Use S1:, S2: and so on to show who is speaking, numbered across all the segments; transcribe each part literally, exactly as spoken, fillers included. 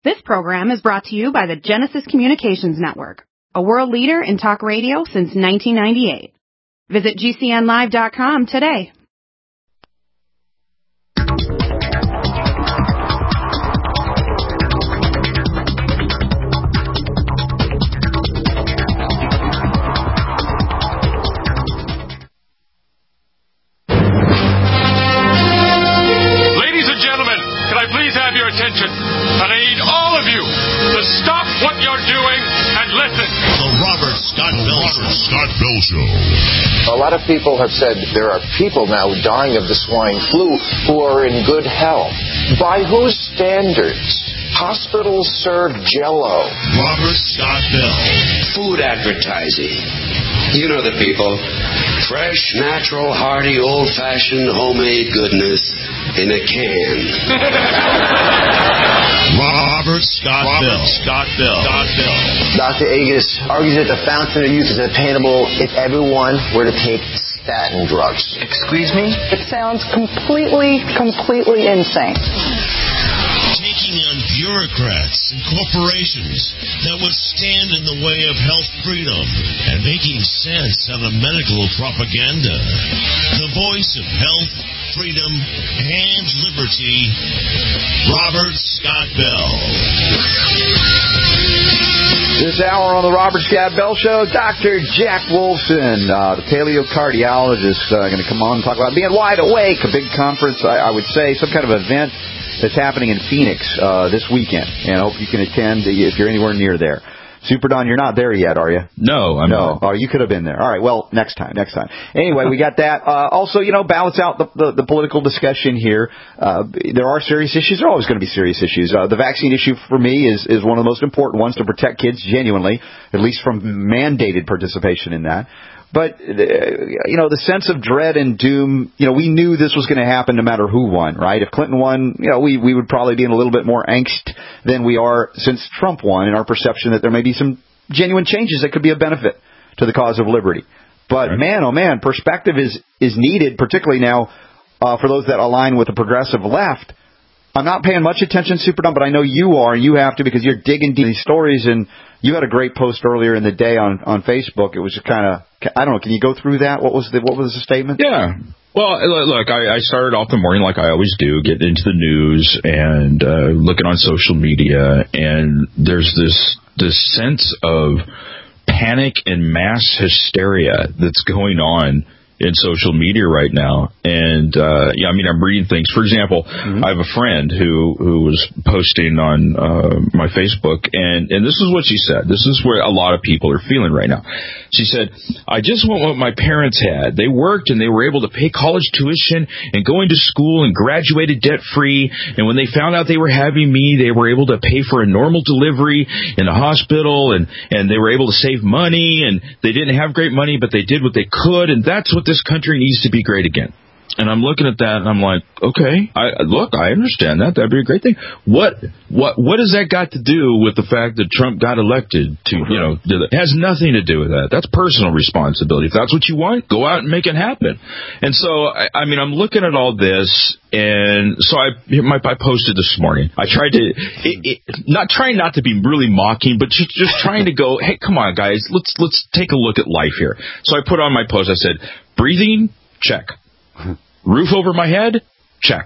S1: This program is brought to you by the Genesis Communications Network, a world leader in talk radio since nineteen ninety-eight. Visit G C N live dot com today.
S2: Ladies and gentlemen, can I please have your attention? And I need all of you to stop what you're doing and listen.
S3: The Robert Scott Bell Show. Scott Bell Show.
S4: A lot of people have said there are people now dying of the swine flu who are in good health. By whose standards? Hospitals serve Jell-O.
S3: Robert Scott Bell.
S5: Food advertising. You know the people. Fresh, natural, hearty, old-fashioned, homemade goodness in a can.
S3: Robert Scott Robert Bell. Scott Bell. Scott Bell.
S6: Doctor Agus argues that the fountain of youth is attainable if everyone were to take statin drugs.
S4: Excuse me?
S7: It sounds completely, completely insane.
S3: Taking on bureaucrats and corporations that would stand in the way of health freedom and making sense out of medical propaganda. The voice of health, freedom, and liberty, Robert Scott Bell.
S8: This hour on the Robert Scott Bell Show, Doctor Jack Wolfson, uh, the paleocardiologist, uh, going to come on and talk about being wide awake, a big conference, I, I would say, some kind of event that's happening in Phoenix uh, this weekend, and I hope you can attend if you're anywhere near there. Super Don, you're not there yet, are you?
S9: No, I'm
S8: no.
S9: not.
S8: Oh, you could have been there. All right, well, next time, next time. Anyway, we got that. Uh, also, you know, balance out the, the, the political discussion here. Uh, there are serious issues. There are always going to be serious issues. Uh, the vaccine issue for me is, is one of the most important ones to protect kids genuinely, at least from mandated participation in that. But, uh, you know, the sense of dread and doom, you know, we knew this was going to happen no matter who won, right? If Clinton won, you know, we, we would probably be in a little bit more angst than we are since Trump won in our perception that there may be some genuine changes that could be a benefit to the cause of liberty. But, right. man, oh, man, perspective is, is needed, particularly now uh, for those that align with the progressive left. I'm not paying much attention, Super Dumb, but I know you are, and you have to because you're digging deep in these stories, and you had a great post earlier in the day on, on Facebook. It was kind of, I don't know, can you go through that? What was the what was the statement?
S9: Yeah. Well, look, I, I started off the morning like I always do, getting into the news and uh, looking on social media, and there's this this sense of panic and mass hysteria that's going on in social media right now. And, uh, yeah, I mean, I'm reading things. For example, mm-hmm. I have a friend who, who was posting on, uh, my Facebook, and, and this is what she said. This is where a lot of people are feeling right now. She said, I just want what my parents had. They worked and they were able to pay college tuition and go into school and graduated debt-free. And when they found out they were having me, they were able to pay for a normal delivery in the hospital, and, and they were able to save money, and they didn't have great money, but they did what they could. And that's what this country needs to be great again. And I'm looking at that, and I'm like, okay, I, look, I understand that. That'd be a great thing. What, what, what has that got to do with the fact that Trump got elected? To, you know, it has nothing to do with that. That's personal responsibility. If that's what you want, go out and make it happen. And so, I, I mean, I'm looking at all this, and so I, my, I posted this morning. I tried to, it, it, not trying not to be really mocking, but just, just trying to go, hey, come on, guys, let's let's take a look at life here. So I put on my post. I said, breathing, check. Roof over my head? Check.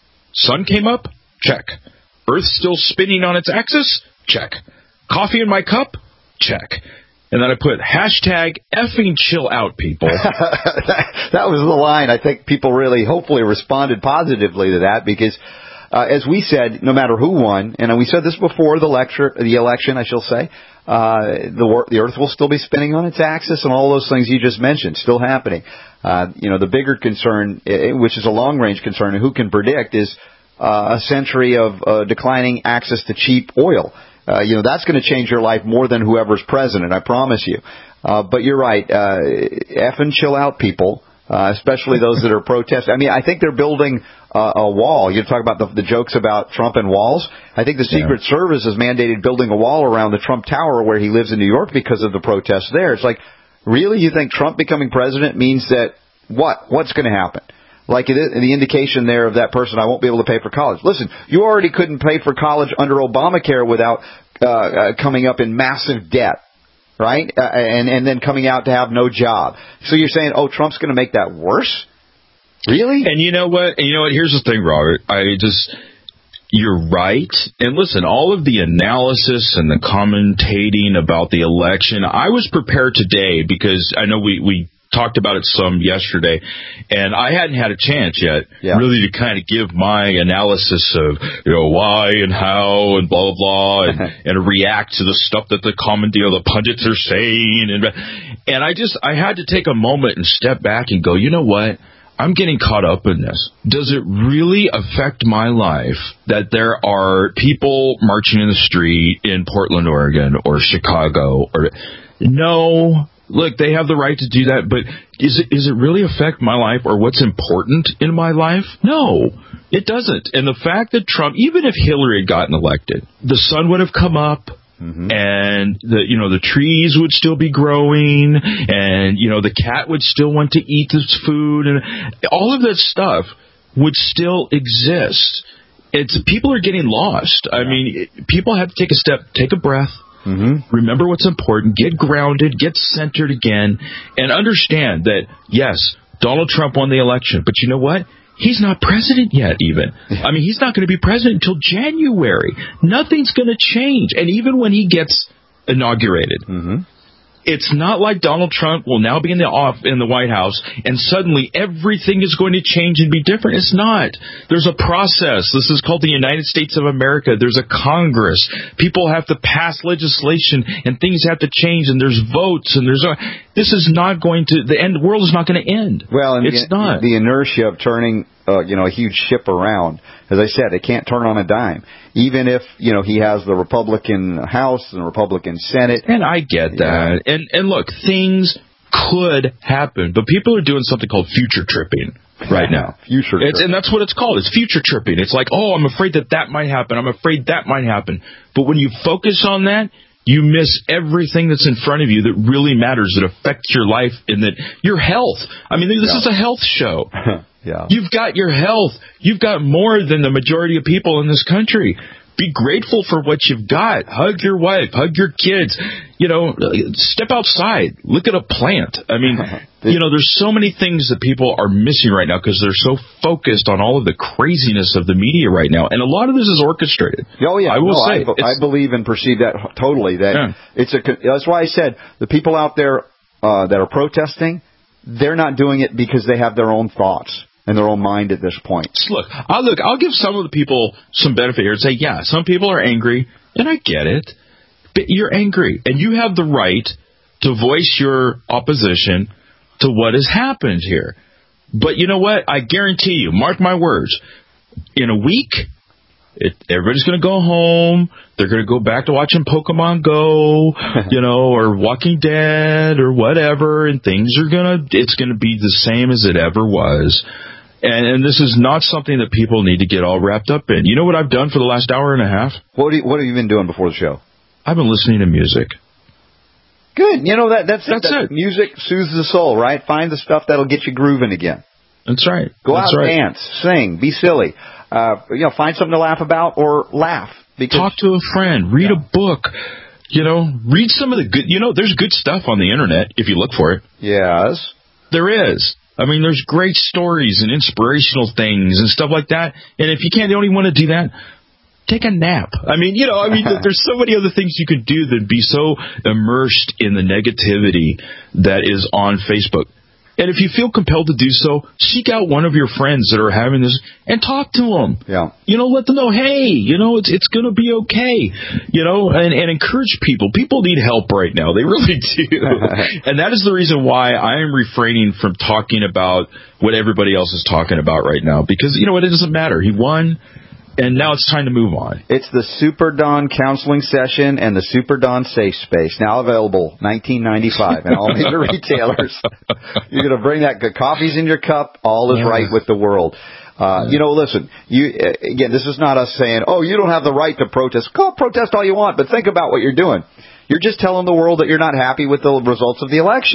S9: Sun came up? Check. Earth still spinning on its axis? Check. Coffee in my cup? Check. And then I put hashtag effing chill out, people.
S8: that, that was the line. I think people really hopefully responded positively to that because, uh, as we said, no matter who won, and we said this before the lecture, the election, I shall say, uh, the, the Earth will still be spinning on its axis and all those things you just mentioned, still happening. Uh, you know, the bigger concern, which is a long-range concern, and who can predict, is uh, a century of uh, declining access to cheap oil. Uh, you know, that's going to change your life more than whoever's president, I promise you. Uh, but you're right. Uh, F and chill out, people, uh, especially those that are protesting. I mean, I think they're building uh, a wall. You talk about the, the jokes about Trump and walls. I think the Secret yeah. Service has mandated building a wall around the Trump Tower where he lives in New York because of the protests there. It's like, really? You think Trump becoming president means that what? What's going to happen? Like it is, the indication there of that person, I won't be able to pay for college. Listen, you already couldn't pay for college under Obamacare without uh, uh, coming up in massive debt, right? Uh, and, and then coming out to have no job. So you're saying, oh, Trump's going to make that worse? Really?
S9: And you know what? And you know what? Here's the thing, Robert. I just... You're right. And listen, all of the analysis and the commentating about the election, I was prepared today because I know we, we talked about it some yesterday, and I hadn't had a chance yet yeah. really to kind of give my analysis of, you know, why and how and blah, blah, blah, and, and react to the stuff that the comment, you know, the pundits are saying. And, and I just, I had to take a moment and step back and go, you know what? I'm getting caught up in this. Does it really affect my life that there are people marching in the street in Portland, Oregon, or Chicago? Or no, look, they have the right to do that, but is it is it really affect my life or what's important in my life? No, it doesn't. And the fact that Trump, even if Hillary had gotten elected, the sun would have come up. Mm-hmm. And the you know the trees would still be growing, and you know the cat would still want to eat its food, and all of that stuff would still exist. It's people are getting lost. Yeah. I mean, people have to take a step, take a breath, mm-hmm. remember what's important, get grounded, get centered again, and understand that yes, Donald Trump won the election, but you know what? He's not president yet, even. I mean, he's not going to be president until January. Nothing's going to change. And even when he gets inaugurated, mm-hmm. it's not like Donald Trump will now be in the off in the White House and suddenly everything is going to change and be different. It's not. There's a process. This is called the United States of America. There's a Congress. People have to pass legislation and things have to change and there's votes and there's a, this is not going to, the end, the world is not going to end.
S8: Well, and
S9: it's
S8: the,
S9: not.
S8: The inertia of turning, uh, you know, a huge ship around, as I said, it can't turn on a dime. Even if, you know, he has the Republican House and the Republican Senate.
S9: And I get that. Yeah. And, and look, things could happen, but people are doing something called future tripping right now.
S8: Future
S9: it's,
S8: tripping.
S9: And that's what it's called. It's future tripping. It's like, oh, I'm afraid that that might happen. I'm afraid that might happen. But when you focus on that, you miss everything that's in front of you that really matters, that affects your life and that your health. I mean, this yeah. is a health show.
S8: yeah.
S9: You've got your health. You've got more than the majority of people in this country. Be grateful for what you've got. Hug your wife. Hug your kids. You know, step outside. Look at a plant. I mean, you know, there's so many things that people are missing right now because they're so focused on all of the craziness of the media right now. And a lot of this is orchestrated.
S8: Oh, yeah.
S9: I will
S8: no,
S9: say.
S8: I, I believe and perceive that totally. That
S9: yeah.
S8: it's a. That's why I said the people out there uh, that are protesting, they're not doing it because they have their own thoughts in their own mind at this point.
S9: Look, I'll, look, I'll give some of the people some benefit here and say, yeah, some people are angry, and I get it. But you're angry, and you have the right to voice your opposition to what has happened here. But you know what? I guarantee you, mark my words, in a week, it, everybody's going to go home. They're going to go back to watching Pokemon Go, you know, or Walking Dead or whatever, and things are going to, it's going to be the same as it ever was. And, and this is not something that people need to get all wrapped up in. You know what I've done for the last hour and a half?
S8: What, do you, what have you been doing before the show?
S9: I've been listening to music.
S8: Good. You know, that that's,
S9: that's
S8: that,
S9: it.
S8: Music soothes the soul, right? Find the stuff that'll get you grooving again.
S9: That's right.
S8: Go
S9: that's
S8: out,
S9: right.
S8: dance, sing, be silly. Uh, you know, find something to laugh about or laugh. Because,
S9: talk to a friend. Read
S8: yeah.
S9: a book. You know, read some of the good. You know, there's good stuff on the internet if you look for it.
S8: Yes.
S9: There is. I mean, there's great stories and inspirational things and stuff like that. And if you can't, you don't even want to do that, take a nap. I mean, you know, I mean, there's so many other things you could do than be so immersed in the negativity that is on Facebook. And if you feel compelled to do so, seek out one of your friends that are having this and talk to them.
S8: Yeah.
S9: You know, let them know, hey, you know, it's it's going to be okay. You know, and, and encourage people. People need help right now. They really do. And that is the reason why I am refraining from talking about what everybody else is talking about right now. Because, you know what, it doesn't matter. He won. And now it's time to move on.
S8: It's the Super Don Counseling Session and the Super Don Safe Space, now available nineteen ninety-five in all major retailers. You're going to bring that good coffee's in your cup. All is yeah. right with the world. Uh, yeah. You know, listen, you again, this is not us saying, oh, you don't have the right to protest. Go protest all you want, but think about what you're doing. You're just telling the world that you're not happy with the results of the election.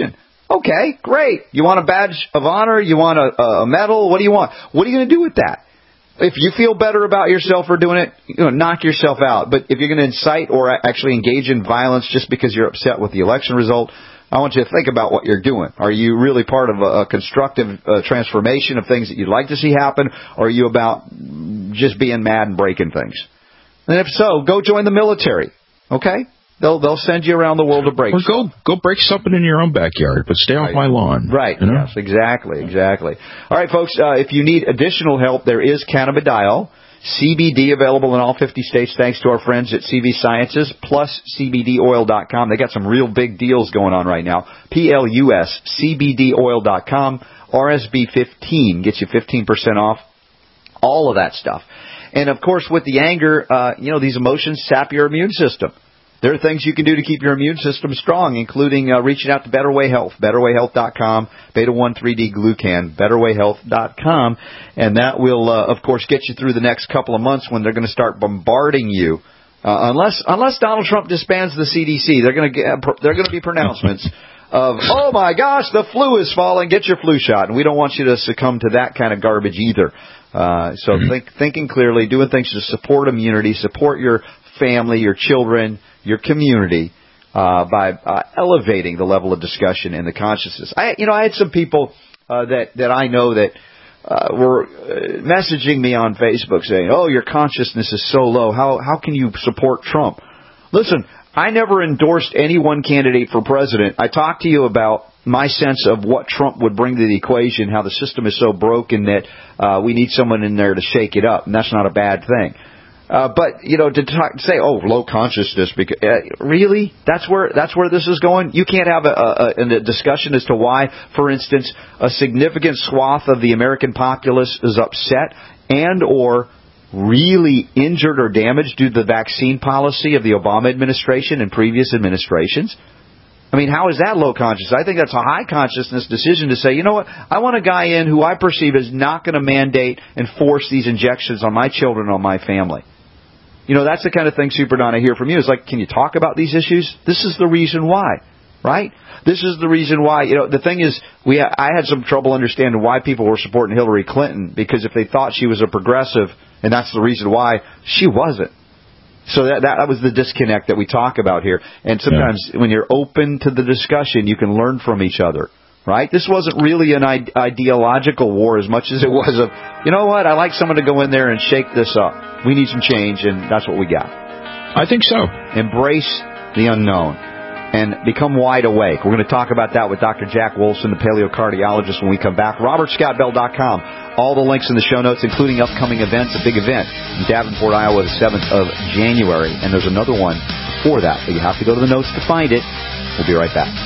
S8: Okay, great. You want a badge of honor? You want a, a medal? What do you want? What are you going to do with that? If you feel better about yourself for doing it, you know, knock yourself out. But if you're going to incite or actually engage in violence just because you're upset with the election result, I want you to think about what you're doing. Are you really part of a, a constructive uh, transformation of things that you'd like to see happen, or are you about just being mad and breaking things? And if so, go join the military, okay? They'll they'll send you around the world to break.
S9: Or go go break something in your own backyard, but stay
S8: right.
S9: off my lawn.
S8: Right.
S9: You know?
S8: Yes. Exactly. Exactly. All right, folks. Uh, if you need additional help, there is cannabidiol, C B D available in all fifty states. Thanks to our friends at C V Sciences plus C B D oil dot com. They got some real big deals going on right now. P L U S C B D oil dot com. R S B fifteen gets you fifteen percent off. All of that stuff. And of course, with the anger, uh, you know, these emotions sap your immune system. There are things you can do to keep your immune system strong, including uh, reaching out to Better Way Health, better way health dot com, beta one three D glucan, better way health dot com, and that will, uh, of course, get you through the next couple of months when they're going to start bombarding you. Uh, unless unless Donald Trump disbands the C D C, they're going to get they're going to be pronouncements of, oh my gosh, the flu is falling, get your flu shot, and we don't want you to succumb to that kind of garbage either. Uh, so mm-hmm. think, thinking clearly, doing things to support immunity, support your family, your children, your community, uh, by uh, elevating the level of discussion and the consciousness. I, you know, I had some people uh, that that I know that uh, were uh, messaging me on Facebook saying, "Oh, your consciousness is so low. How how can you support Trump?" Listen, I never endorsed any one candidate for president. I talked to you about my sense of what Trump would bring to the equation, how the system is so broken that uh, we need someone in there to shake it up, and that's not a bad thing. Uh, but, you know, to, talk, to say, oh, low consciousness, because, uh, really? That's where that's where this is going? You can't have a, a, a discussion as to why, for instance, a significant swath of the American populace is upset and or really injured or damaged due to the vaccine policy of the Obama administration and previous administrations? I mean, how is that low consciousness? I think that's a high consciousness decision to say, you know what, I want a guy in who I perceive is not going to mandate and force these injections on my children, on my family. You know, that's the kind of thing, Super Don, I hear from you. It's like, can you talk about these issues? This is the reason why, right? This is the reason why. You know, the thing is, we I had some trouble understanding why people were supporting Hillary Clinton, because if they thought she was a progressive, and that's the reason why, she wasn't. So that that was the disconnect that we talk about here. And sometimes yeah. when you're open to the discussion, you can learn from each other. Right? This wasn't really an ide- ideological war as much as it was of, you know what, I like someone to go in there and shake this up. We need some change, and that's what we got.
S9: I think so.
S8: Embrace the unknown and become wide awake. We're going to talk about that with Doctor Jack Wolfson, the paleocardiologist, when we come back. Robert Scott Bell dot com. All the links in the show notes, including upcoming events, a big event in Davenport, Iowa, the seventh of January. And there's another one for that. But you have to go to the notes to find it. We'll be right back.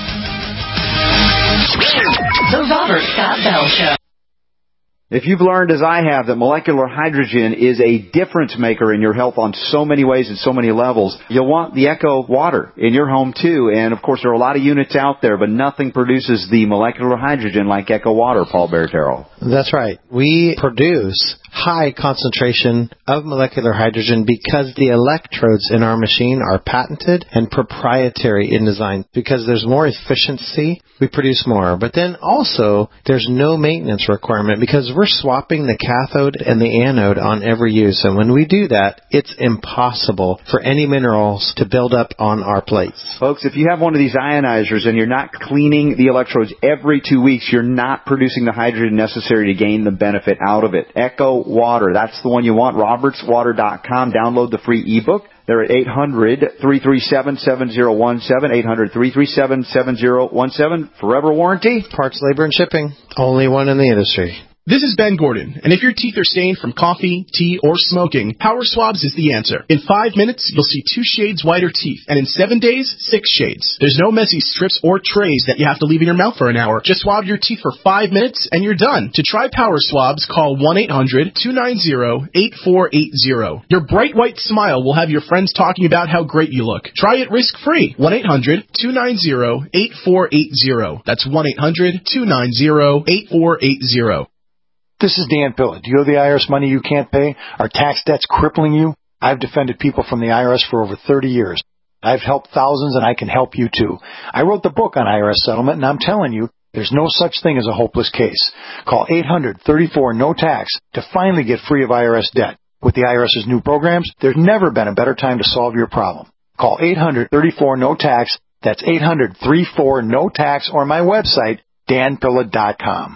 S10: The Robert Scott Bell Show.
S8: If you've learned, as I have, that molecular hydrogen is a difference maker in your health on so many ways and so many levels, you'll want the Echo Water in your home, too. And, of course, there are a lot of units out there, but nothing produces the molecular hydrogen like Echo Water, Paul Bertero.
S11: That's right. We produce high concentration of molecular hydrogen because the electrodes in our machine are patented and proprietary in design. Because there's more efficiency, we produce more. But then also, there's no maintenance requirement because we're swapping the cathode and the anode on every use. And when we do that, it's impossible for any minerals to build up on our plates.
S8: Folks, if you have one of these ionizers and you're not cleaning the electrodes every two weeks, you're not producing the hydrogen necessary to gain the benefit out of it. Echo Water, that's the one you want. roberts water dot com. Download the free ebook. They're at eight hundred, three three seven, seven zero one seven, eight hundred, three three seven, seven zero one seven. Forever warranty.
S11: Parts, labor, and shipping. Only one in the industry.
S12: This is Ben Gordon, and if your teeth are stained from coffee, tea, or smoking, Power Swabs is the answer. In five minutes, you'll see two shades whiter teeth, and in seven days, six shades. There's no messy strips or trays that you have to leave in your mouth for an hour. Just swab your teeth for five minutes, and you're done. To try Power Swabs, call one eight hundred, two nine zero, eight four eight zero. Your bright white smile will have your friends talking about how great you look. Try it risk-free. one eight hundred, two nine zero, eight four eight zero. That's one eight hundred, two nine zero, eight four eight zero.
S13: This is Dan Pilla. Do you owe the I R S money you can't pay? Are tax debts crippling you? I've defended people from the I R S for over thirty years. I've helped thousands, and I can help you too. I wrote the book on I R S settlement, and I'm telling you, there's no such thing as a hopeless case. Call eight hundred, thirty-four, no tax to finally get free of I R S debt. With the IRS's new programs, there's never been a better time to solve your problem. Call eight hundred, thirty-four, no tax. That's eight hundred, thirty-four, no tax, or my website, dan pilla dot com.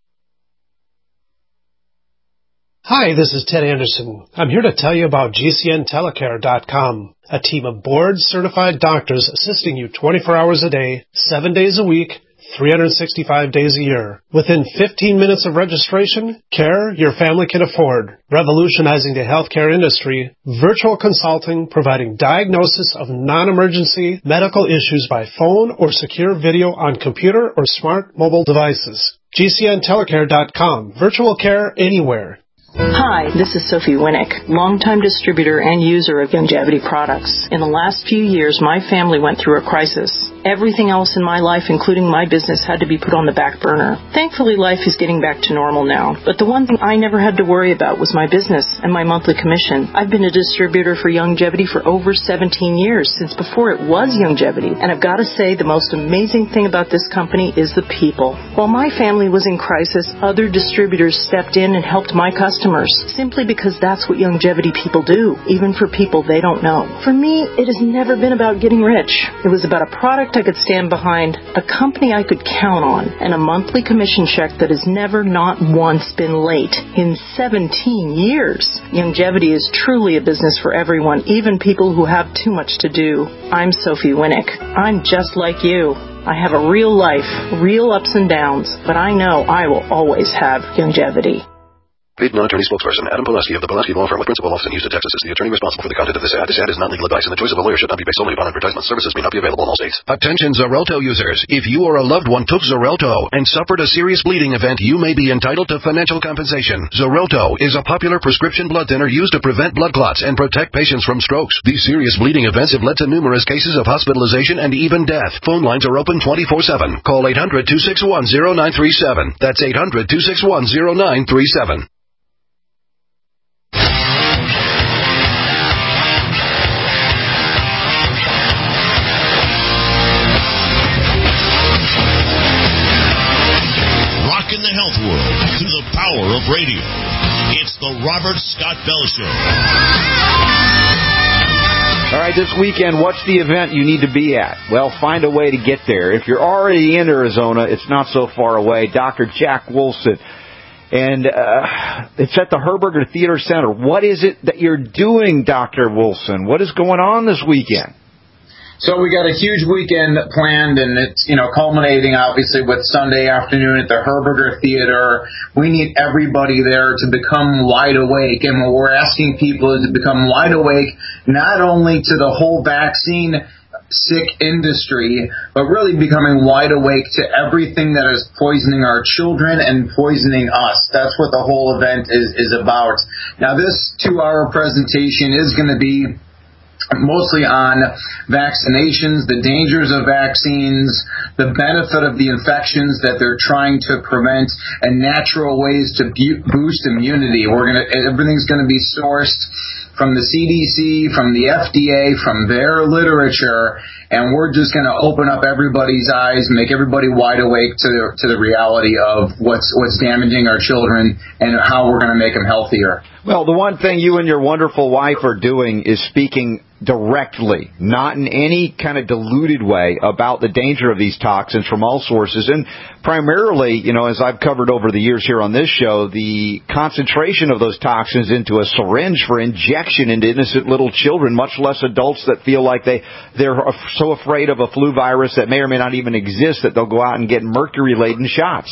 S14: Hi, this is Ted Anderson. I'm here to tell you about G C N telecare dot com, a team of board-certified doctors assisting you twenty-four hours a day, seven days a week, three hundred sixty-five days a year. Within fifteen minutes of registration, care your family can afford. Revolutionizing the healthcare industry, virtual consulting providing diagnosis of non-emergency medical issues by phone or secure video on computer or smart mobile devices. G C N telecare dot com. Virtual care anywhere.
S15: Hi, this is Sophie Winnick, longtime distributor and user of Youngevity products. In the last few years, my family went through a crisis. Everything else in my life, including my business, had to be put on the back burner. Thankfully, life is getting back to normal now. But the one thing I never had to worry about was my business and my monthly commission. I've been a distributor for Youngevity for over seventeen years, since before it was Youngevity. And I've got to say, the most amazing thing about this company is the people. While my family was in crisis, other distributors stepped in and helped my customers, simply because that's what Youngevity people do, even for people they don't know. For me, it has never been about getting rich. It was about a product I could stand behind, a company I could count on, and a monthly commission check that has never, not once, been late in seventeen years. Youngevity is truly a business for everyone, even people who have too much to do. I'm Sophie Winnick. I'm just like you. I have a real life, real ups and downs, but I know I will always have Youngevity.
S16: Paid non-attorney spokesperson Adam Pulaski of the Pulaski Law Firm with principal office in Houston, Texas is the attorney responsible for the content of this ad. This ad is not legal advice, and the choice of a lawyer should not be based solely upon advertisement. Services may not be available in all states.
S17: Attention Xarelto users. If you or a loved one took Xarelto and suffered a serious bleeding event, you may be entitled to financial compensation. Xarelto is a popular prescription blood thinner used to prevent blood clots and protect patients from strokes. These serious bleeding events have led to numerous cases of hospitalization and even death. Phone lines are open twenty-four seven. Call eight hundred, two six one, zero nine three seven. That's eight hundred, two six one, zero nine three seven.
S3: In the health world through the power of radio. It's the Robert Scott Bell Show.
S8: All right, this weekend, what's the event you need to be at? Well, find a way to get there. If you're already in Arizona, it's not so far away. Doctor Jack Wolfson. And uh, it's at the Herberger Theater Center. What is it that you're doing, Doctor Wolfson? What is going on this weekend?
S18: So we got a huge weekend planned, and it's, you know, culminating obviously with Sunday afternoon at the Herberger Theater. We need everybody there to become wide awake, and what we're asking people is to become wide awake not only to the whole vaccine sick industry, but really becoming wide awake to everything that is poisoning our children and poisoning us. That's what the whole event is, is about. Now, this two-hour presentation is going to be mostly on vaccinations, the dangers of vaccines, the benefit of the infections that they're trying to prevent, and natural ways to bu- boost immunity. We're gonna, everything's going to be sourced from the C D C, from the F D A, from their literature, and we're just going to open up everybody's eyes, make everybody wide awake to the, to the reality of what's what's damaging our children and how we're going to make them healthier.
S8: Well, the one thing you and your wonderful wife are doing is speaking directly, not in any kind of diluted way, about the danger of these toxins from all sources. And primarily, you know, as I've covered over the years here on this show, the concentration of those toxins into a syringe for injection into innocent little children, much less adults that feel like they, they're so afraid of a flu virus that may or may not even exist that they'll go out and get mercury-laden shots.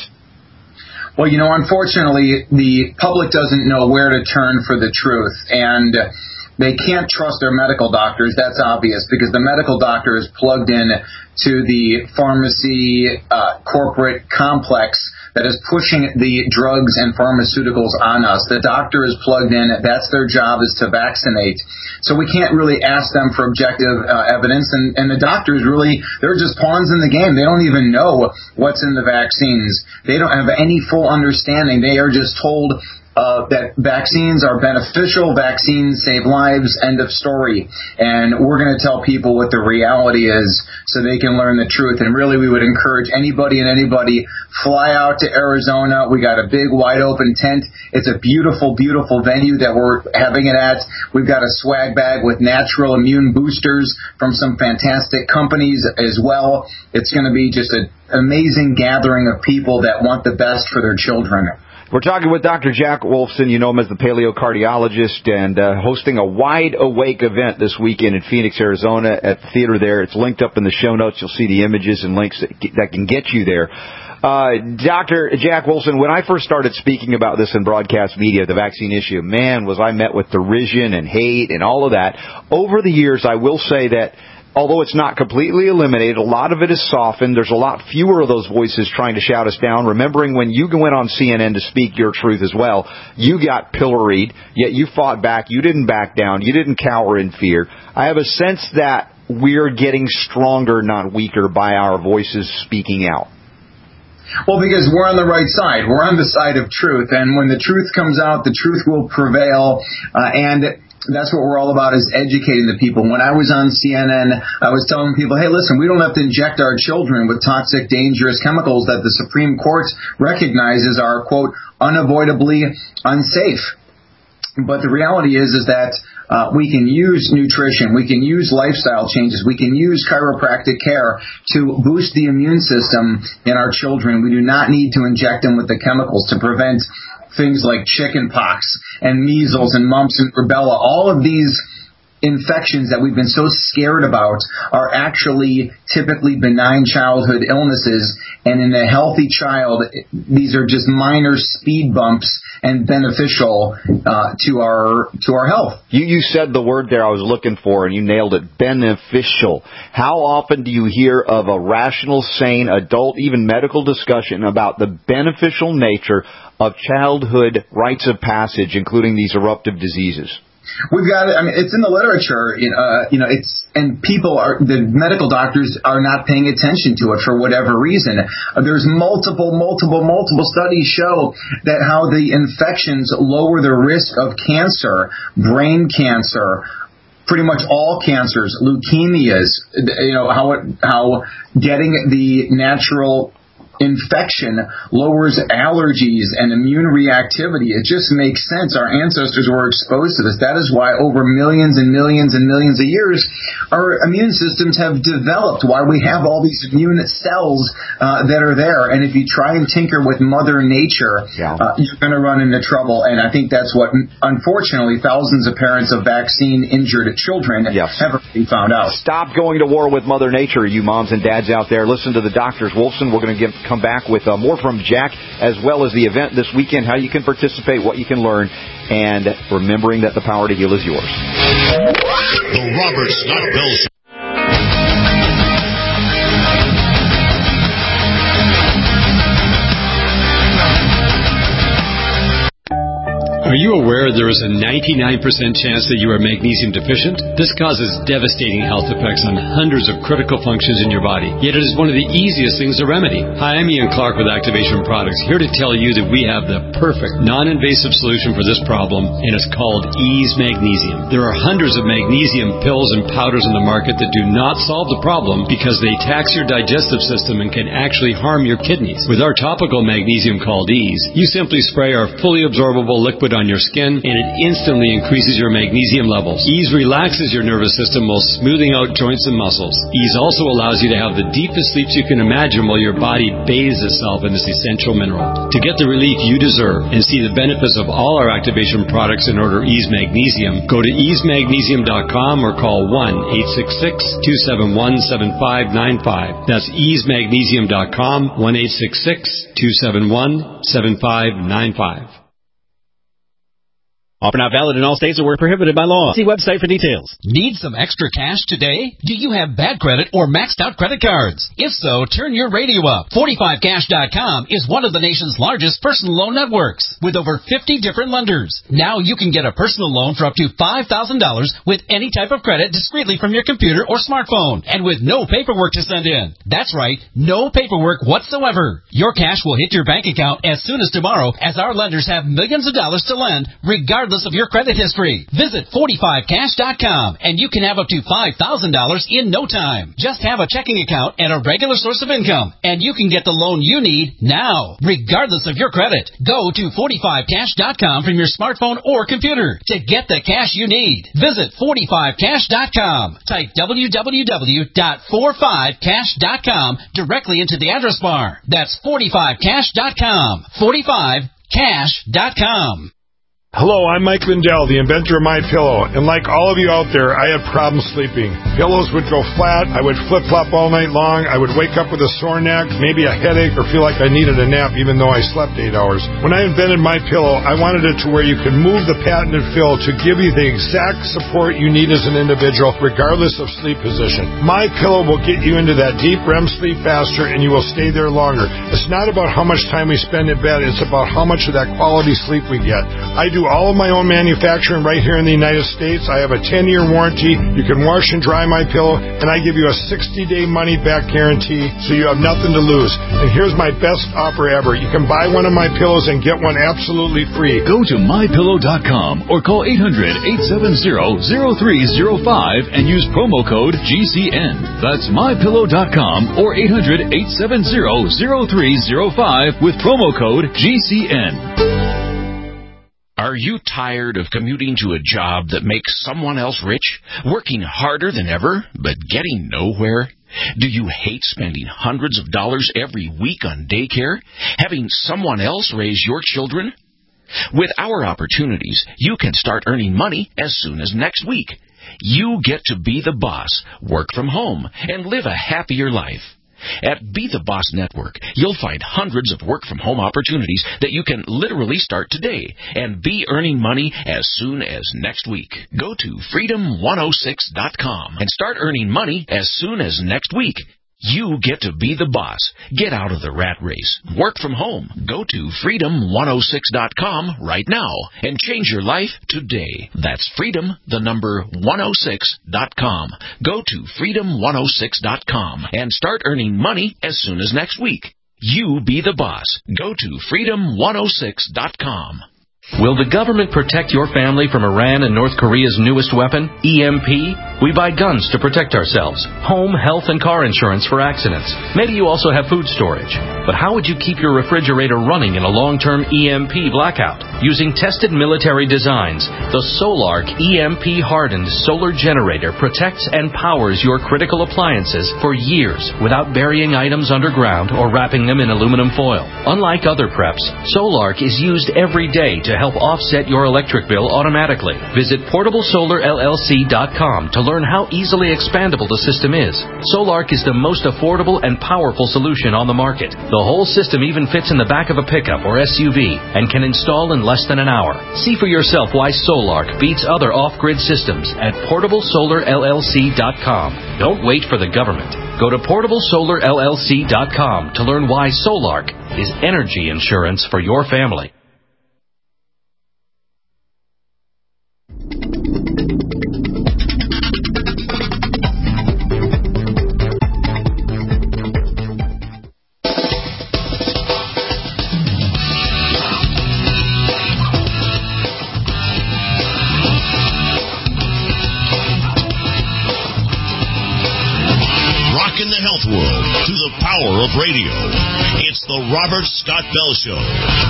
S18: Well, you know, unfortunately, the public doesn't know where to turn for the truth, and they can't trust their medical doctors. That's obvious, because the medical doctor is plugged in to the pharmacy uh, corporate complex that is pushing the drugs and pharmaceuticals on us. The doctor is plugged in. That's their job, is to vaccinate. So we can't really ask them for objective uh, evidence. And, and the doctors really, they're just pawns in the game. They don't even know what's in the vaccines. They don't have any full understanding. They are just told uh, that vaccines are beneficial, vaccines save lives, end of story. And we're going to tell people what the reality is so they can learn the truth. And really, we would encourage anybody and anybody, fly out to Arizona. We got a big, wide open tent. It's a beautiful, beautiful venue that we're having it at. We've got a swag bag with natural immune boosters from some fantastic companies as well. It's going to be just an amazing gathering of people that want the best for their children.
S8: We're talking with Doctor Jack Wolfson. You know him as the paleocardiologist, and uh, hosting a Wide Awake event this weekend in Phoenix, Arizona at the theater there. It's linked up in the show notes. You'll see the images and links that, that can get you there. Uh, Doctor Jack Wolfson, when I first started speaking about this in broadcast media, the vaccine issue, man, was I met with derision and hate and all of that. Over the years, I will say that although it's not completely eliminated, a lot of it is softened. There's a lot fewer of those voices trying to shout us down. Remembering when you went on C N N to speak your truth as well, you got pilloried, yet you fought back. You didn't back down. You didn't cower in fear. I have a sense that we're getting stronger, not weaker, by our voices speaking out.
S18: Well, because we're on the right side. We're on the side of truth. And when the truth comes out, the truth will prevail. Uh, and that's what we're all about, is educating the people. When I was on C N N, I was telling people, hey, listen, we don't have to inject our children with toxic, dangerous chemicals that the Supreme Court recognizes are, quote, unavoidably unsafe. But the reality is, is that uh, we can use nutrition, we can use lifestyle changes, we can use chiropractic care to boost the immune system in our children. We do not need to inject them with the chemicals to prevent things like chicken pox and measles and mumps and rubella. All of these infections that we've been so scared about are actually typically benign childhood illnesses. And in a healthy child, these are just minor speed bumps and beneficial uh, to our to our health.
S8: You you said the word there I was looking for, and you nailed it, beneficial. How often do you hear of a rational, sane, adult, even medical discussion about the beneficial nature of childhood rites of passage, including these eruptive diseases?
S18: We've got it. I mean, it's in the literature. You know, uh, you know, it's and people are the medical doctors are not paying attention to it for whatever reason. Uh, there's multiple, multiple, multiple studies show that how the infections lower the risk of cancer, brain cancer, pretty much all cancers, leukemias. You know how it, how getting the natural infection lowers allergies and immune reactivity. It just makes sense. Our ancestors were exposed to this. That is why over millions and millions and millions of years, our immune systems have developed, why we have all these immune cells uh, that are there. And if you try and tinker with Mother Nature, yeah. uh, you're going to run into trouble. And I think that's what, unfortunately, thousands of parents of vaccine-injured children yes. have already found out.
S8: Stop going to war with Mother Nature, you moms and dads out there. Listen to the doctors. Wolfson, we're going to give come back with uh, more from Jack, as well as the event this weekend, how you can participate, what you can learn, and remembering that the power to heal is yours.
S3: The Robert Scott Bell Show.
S19: Are you aware there is a ninety-nine percent chance that you are magnesium deficient? This causes devastating health effects on hundreds of critical functions in your body, yet it is one of the easiest things to remedy. Hi, I'm Ian Clark with Activation Products, here to tell you that we have the perfect non-invasive solution for this problem, and it's called Ease Magnesium. There are hundreds of magnesium pills and powders on the market that do not solve the problem because they tax your digestive system and can actually harm your kidneys. With our topical magnesium called Ease, you simply spray our fully absorbable liquid on your skin, and it instantly increases your magnesium levels. Ease relaxes your nervous system while smoothing out joints and muscles. Ease also allows you to have the deepest sleeps you can imagine while your body bathes itself in this essential mineral. To get the relief you deserve and see the benefits of all our Activation products and order Ease Magnesium, go to ease magnesium dot com or call one eight six six, two seven one, seven five nine five. That's ease magnesium dot com, one eight six six, two seven one, seven five nine five. two seven one, seven five nine five. That's ease magnesium dot com, one eight six six, two seven one, seven five nine five. That's ease magnesium dot com, one eight six six, two seven one, seven five nine five. That's ease magnesium dot com, one eight six six, two seven one, seven five nine five.
S20: Offer not valid in all states or where prohibited by law. See website for details.
S21: Need some extra cash today? Do you have bad credit or maxed out credit cards? If so, turn your radio up. forty-five cash dot com is one of the nation's largest personal loan networks with over fifty different lenders. Now you can get a personal loan for up to five thousand dollars with any type of credit discreetly from your computer or smartphone and with no paperwork to send in. That's right, no paperwork whatsoever. Your cash will hit your bank account as soon as tomorrow, as our lenders have millions of dollars to lend regardless of your credit history. Visit forty-five cash dot com and you can have up to five thousand dollars in no time. Just have a checking account and a regular source of income and you can get the loan you need now, regardless of your credit. Go to forty-five cash dot com from your smartphone or computer to get the cash you need. Visit forty-five cash dot com. Type w w w dot forty-five cash dot com directly into the address bar. That's forty-five cash dot com. forty-five cash dot com.
S22: Hello, I'm Mike Lindell, the inventor of MyPillow, and like all of you out there, I had problems sleeping. Pillows would go flat, I would flip-flop all night long, I would wake up with a sore neck, maybe a headache, or feel like I needed a nap even though I slept eight hours. When I invented MyPillow, I wanted it to where you can move the patented fill to give you the exact support you need as an individual, regardless of sleep position. MyPillow will get you into that deep R E M sleep faster, and you will stay there longer. It's not about how much time we spend in bed, it's about how much of that quality sleep we get. I do all of my own manufacturing right here in the United States. I have a ten-year warranty. You can wash and dry my pillow, and I give you a sixty-day money-back guarantee, so you have nothing to lose. And here's my best offer ever. You can buy one of my pillows and get one absolutely free.
S23: Go to my pillow dot com or call eight hundred, eight seven zero, zero three zero five and use promo code G C N. That's my pillow dot com or eight hundred, eight seven zero, zero three zero five with promo code G C N.
S24: Are you tired of commuting to a job that makes someone else rich, working harder than ever, but getting nowhere? Do you hate spending hundreds of dollars every week on daycare, having someone else raise your children? With our opportunities, you can start earning money as soon as next week. You get to be the boss, work from home, and live a happier life. At Be the Boss Network, you'll find hundreds of work-from-home opportunities that you can literally start today and be earning money as soon as next week. Go to freedom one oh six dot com and start earning money as soon as next week. You get to be the boss. Get out of the rat race. Work from home. Go to freedom one oh six dot com right now and change your life today. That's freedom, the number one oh six dot com. Go to freedom one oh six dot com and start earning money as soon as next week. You be the boss. Go to freedom one oh six dot com.
S25: Will the government protect your family from Iran and North Korea's newest weapon, E M P? We buy guns to protect ourselves, home, health, and car insurance for accidents. Maybe you also have food storage. But how would you keep your refrigerator running in a long-term E M P blackout? Using tested military designs, the Solark E M P-hardened solar generator protects and powers your critical appliances for years without burying items underground or wrapping them in aluminum foil. Unlike other preps, Solark is used every day to help offset your electric bill automatically. Visit portable solar L L C dot com to learn how easily expandable the system is. Solark is the most affordable and powerful solution on the market. The whole system even fits in the back of a pickup or S U V and can install in less than an hour. See for yourself why Solark beats other off-grid systems at portable solar L L C dot com. Don't wait for the government. Go to portable solar L L C dot com to learn why Solark is energy insurance for your family.
S3: Of radio. It's the Robert Scott Bell Show.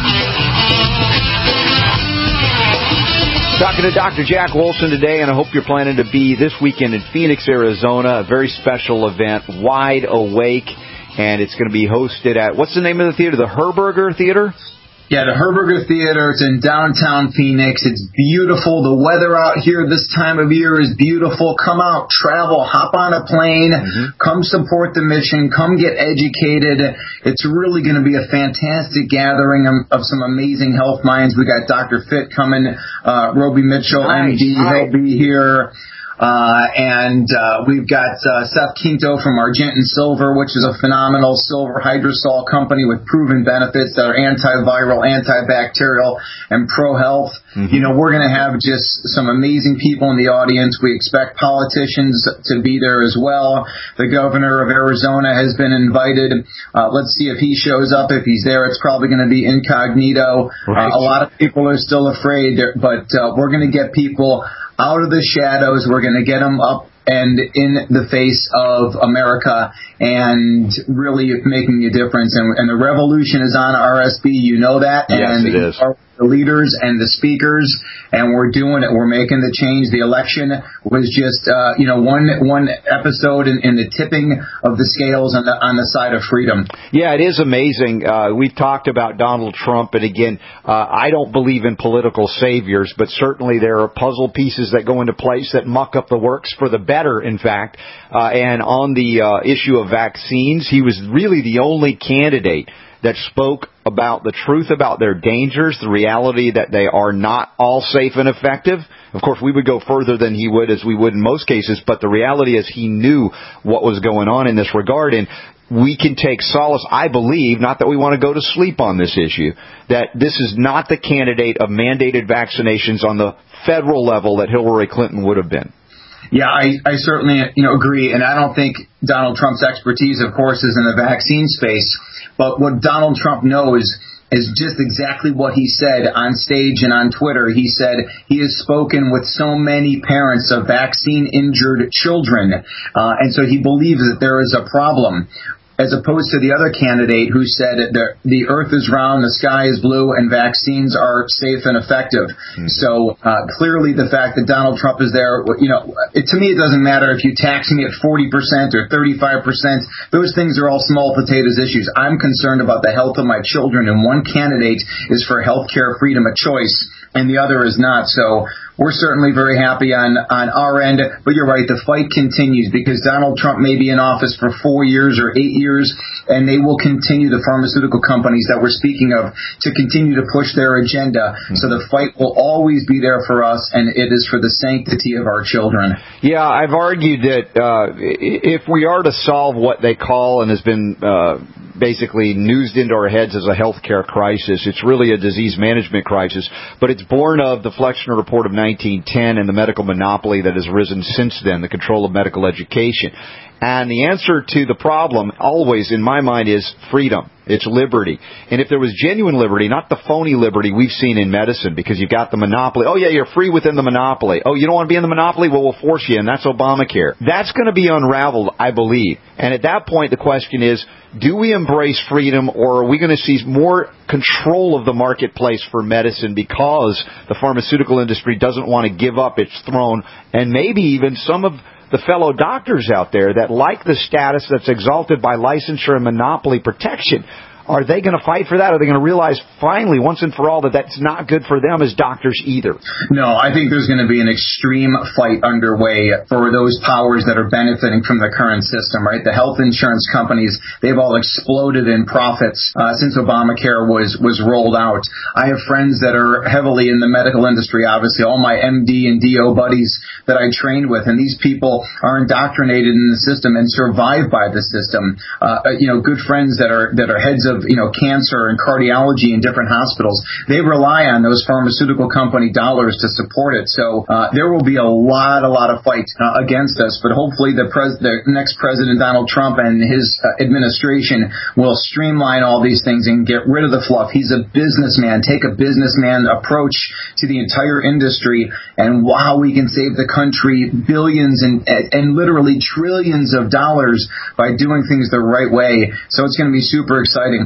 S8: Talking to Doctor Jack Wolfson today, and I hope you're planning to be this weekend in Phoenix, Arizona. A very special event, Wide Awake, and it's going to be hosted at, what's the name of the theater? The Herberger Theater?
S18: Yeah, the Herberger Theater. It's in downtown Phoenix. It's beautiful. The weather out here this time of year is beautiful. Come out, travel, hop on a plane, mm-hmm. come support the mission, come get educated. It's really going to be a fantastic gathering of, of some amazing health minds. We got Doctor Fit coming, uh, Roby Mitchell, nice. M D. Nice. He'll be here. Uh, and, uh, we've got, uh, Seth Quinto from Argent and Silver, which is a phenomenal silver hydrosol company with proven benefits that are antiviral, antibacterial, and pro-health. Mm-hmm. You know, we're going to have just some amazing people in the audience. We expect politicians to be there as well. The governor of Arizona has been invited. Uh, let's see if he shows up. If he's there, it's probably going to be incognito. Right. Uh, a lot of people are still afraid, but, uh, we're going to get people out of the shadows. We're going to get them up and in the face of America and really making a difference. And, and the revolution is on R S B. You know that.
S8: Yes,
S18: and
S8: it is.
S18: The leaders and the speakers, and we're doing it. We're making the change. The election was just, uh, you know, one one episode in, in the tipping of the scales on the on the side of freedom.
S8: Yeah, it is amazing. Uh, we've talked about Donald Trump, and again, uh, I don't believe in political saviors, but certainly there are puzzle pieces that go into place that muck up the works for the better, in fact. Uh, and on the uh, issue of vaccines, he was really the only candidate that spoke about the truth about their dangers, the reality that they are not all safe and effective. Of course, we would go further than he would, as we would in most cases, but the reality is he knew what was going on in this regard. And we can take solace, I believe, not that we want to go to sleep on this issue, that this is not the candidate of mandated vaccinations on the federal level that Hillary Clinton would have been.
S18: Yeah, I, I certainly, you know, agree. And I don't think Donald Trump's expertise, of course, is in the vaccine space. But what Donald Trump knows is just exactly what he said on stage and on Twitter. He said he has spoken with so many parents of vaccine-injured children, uh, and so he believes that there is a problem, as opposed to the other candidate who said that the earth is round, the sky is blue, and vaccines are safe and effective. Mm-hmm. So uh, clearly the fact that Donald Trump is there, you know, it, to me it doesn't matter if you tax me at forty percent or thirty-five percent. Those things are all small potatoes issues. I'm concerned about the health of my children, and one candidate is for health care freedom of choice, and the other is not. So we're certainly very happy on, on our end, but you're right, the fight continues because Donald Trump may be in office for four years or eight years, and they will continue, the pharmaceutical companies that we're speaking of, to continue to push their agenda. Mm-hmm. So the fight will always be there for us, and it is for the sanctity of our children.
S8: Yeah, I've argued that uh, if we are to solve what they call and has been uh, basically noosed into our heads as a healthcare crisis, it's really a disease management crisis, but it's born of the Flexner Report of nineteen ten and the medical monopoly that has risen since then, the control of medical education. And the answer to the problem always, in my mind, is freedom. It's liberty. And if there was genuine liberty, not the phony liberty we've seen in medicine, because you've got the monopoly. Oh, yeah, you're free within the monopoly. Oh, you don't want to be in the monopoly? Well, we'll force you, and that's Obamacare. That's going to be unraveled, I believe. And at that point, the question is, do we embrace freedom, or are we going to see more control of the marketplace for medicine because the pharmaceutical industry doesn't want to give up its throne, and maybe even some of the fellow doctors out there that like the status that's exalted by licensure and monopoly protection? Are they going to fight for that? Are they going to realize finally, once and for all, that that's not good for them as doctors either?
S18: No, I think there's going to be an extreme fight underway for those powers that are benefiting from the current system, right? The health insurance companies, they've all exploded in profits uh, since Obamacare was, was rolled out. I have friends that are heavily in the medical industry, obviously, all my M D and D O buddies that I trained with, and these people are indoctrinated in the system and survive by the system. Uh, you know, good friends that are that are heads of you know, cancer and cardiology in different hospitals, they rely on those pharmaceutical company dollars to support it. So uh, there will be a lot, a lot of fight uh, against us. But hopefully the, pres- the next president, Donald Trump, and his uh, administration will streamline all these things and get rid of the fluff. He's a businessman. Take a businessman approach to the entire industry, and wow, we can save the country billions and, and literally trillions of dollars by doing things the right way. So it's going to be super exciting.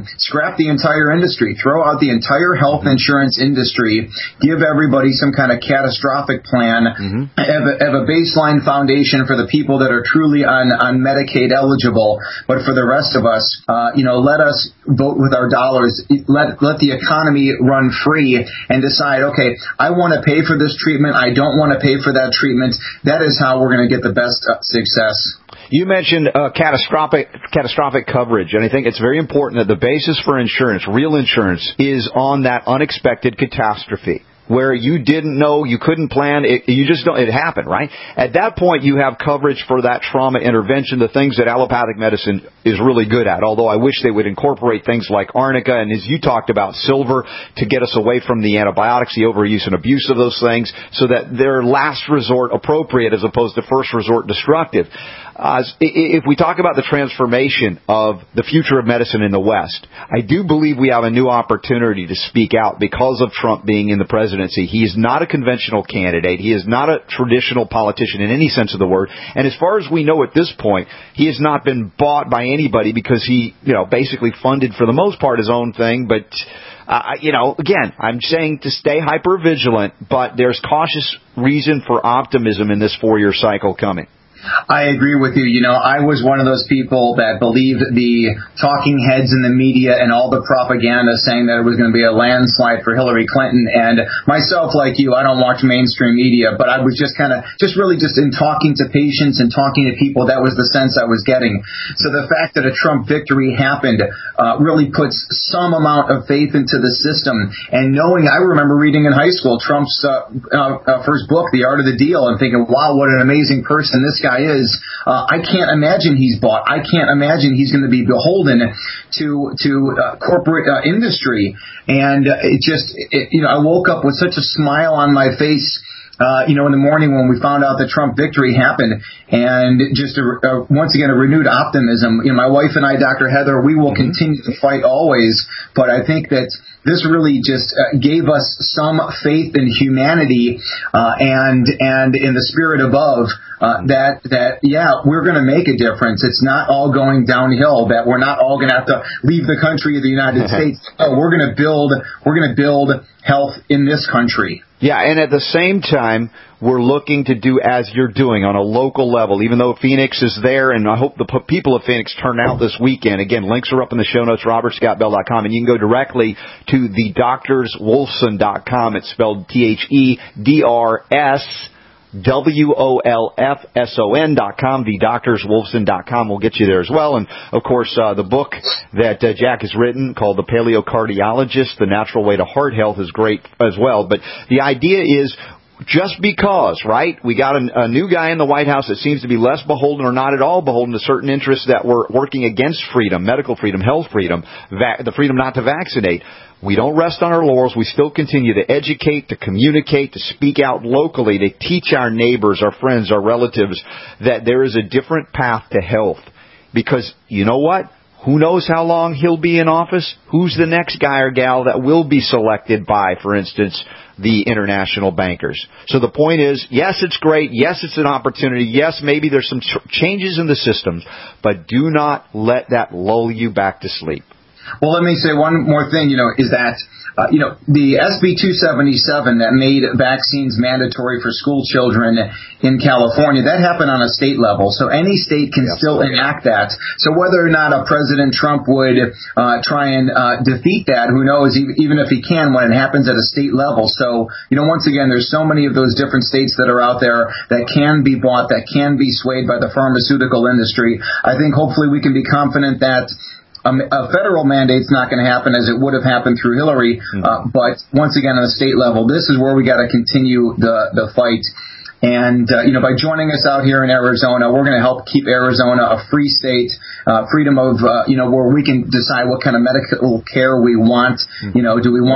S18: um, scrap the entire industry, throw out the entire health insurance industry, give everybody some kind of catastrophic plan, mm-hmm. have, a, have a baseline foundation for the people that are truly on, on Medicaid eligible, but for the rest of us, uh, you know, let us vote with our dollars, let, let the economy run free and decide, okay, I want to pay for this treatment, I don't want to pay for that treatment. That is how we're going to get the best uh, success.
S8: You mentioned uh, catastrophic catastrophic coverage, and I think it's very important that the basis for insurance, real insurance, is on that unexpected catastrophe where you didn't know, you couldn't plan, it, you just don't, it happened, right? At that point, you have coverage for that trauma intervention, the things that allopathic medicine is really good at, although I wish they would incorporate things like arnica and, as you talked about, silver to get us away from the antibiotics, the overuse and abuse of those things, so that they're last resort appropriate as opposed to first resort destructive. Uh, if we talk about the transformation of the future of medicine in the West, I do believe we have a new opportunity to speak out because of Trump being in the presidency. He is not a conventional candidate. He is not a traditional politician in any sense of the word. And as far as we know at this point, he has not been bought by anybody because he, you know, basically funded for the most part his own thing. But, uh, you know, again, I'm saying to stay hyper vigilant, but there's cautious reason for optimism in this four-year cycle coming.
S18: I agree with you. You know, I was one of those people that believed the talking heads in the media and all the propaganda saying that it was going to be a landslide for Hillary Clinton. And myself, like you, I don't watch mainstream media, but I was just kind of, just really just in talking to patients and talking to people, that was the sense I was getting. So the fact that a Trump victory happened uh, really puts some amount of faith into the system. And knowing, I remember reading in high school Trump's uh, uh, first book, The Art of the Deal, and thinking, wow, what an amazing person this guy is. Uh, I can't imagine he's bought. I can't imagine he's going to be beholden to to uh, corporate uh, industry. And uh, it just, it, you know, I woke up with such a smile on my face, uh, you know, in the morning when we found out the Trump victory happened, and just a, a, once again a renewed optimism. You know, my wife and I, Doctor Heather, we will continue to fight always, but I think that this really just uh, gave us some faith in humanity uh, and and in the spirit above uh, that that yeah, we're going to make a difference. It's not all going downhill. That we're not all going to have to leave the country of the United States. No, we're going to build we're going to build health in this country.
S8: Yeah, and at the same time, we're looking to do as you're doing on a local level, even though Phoenix is there, and I hope the people of Phoenix turn out this weekend. Again, links are up in the show notes, robert scott bell dot com, and you can go directly to the doctors wolfson dot com. It's spelled T H E D R S W O L F S O N dot com, the doctors wolfson dot com will get you there as well. And, of course, uh, the book that uh, Jack has written called The Paleocardiologist, The Natural Way to Heart Health is great as well. But the idea is, just because, right, we got a, a new guy in the White House that seems to be less beholden or not at all beholden to certain interests that were working against freedom, medical freedom, health freedom, va- the freedom not to vaccinate. We don't rest on our laurels. We still continue to educate, to communicate, to speak out locally, to teach our neighbors, our friends, our relatives that there is a different path to health. Because you know what? Who knows how long he'll be in office? Who's the next guy or gal that will be selected by, for instance, the international bankers? So the point is, yes, it's great. Yes, it's an opportunity. Yes, maybe there's some ch- changes in the systems, but do not let that lull you back to sleep.
S18: Well, let me say one more thing, you know, is that, uh, you know, the S B two seventy-seven that made vaccines mandatory for school children in California, that happened on a state level. So any state can yes. still enact that. So whether or not a President Trump would uh, try and uh, defeat that, who knows, even if he can, when it happens at a state level. So, you know, once again, there's so many of those different states that are out there that can be bought, that can be swayed by the pharmaceutical industry. I think hopefully we can be confident that Um, a federal mandate's not going to happen as it would have happened through Hillary, uh, but once again on a state level, this is where we got to continue the the fight. And, uh, you know, by joining us out here in Arizona, we're going to help keep Arizona a free state, uh, freedom of, uh, you know, where we can decide what kind of medical care we want. You know, do we want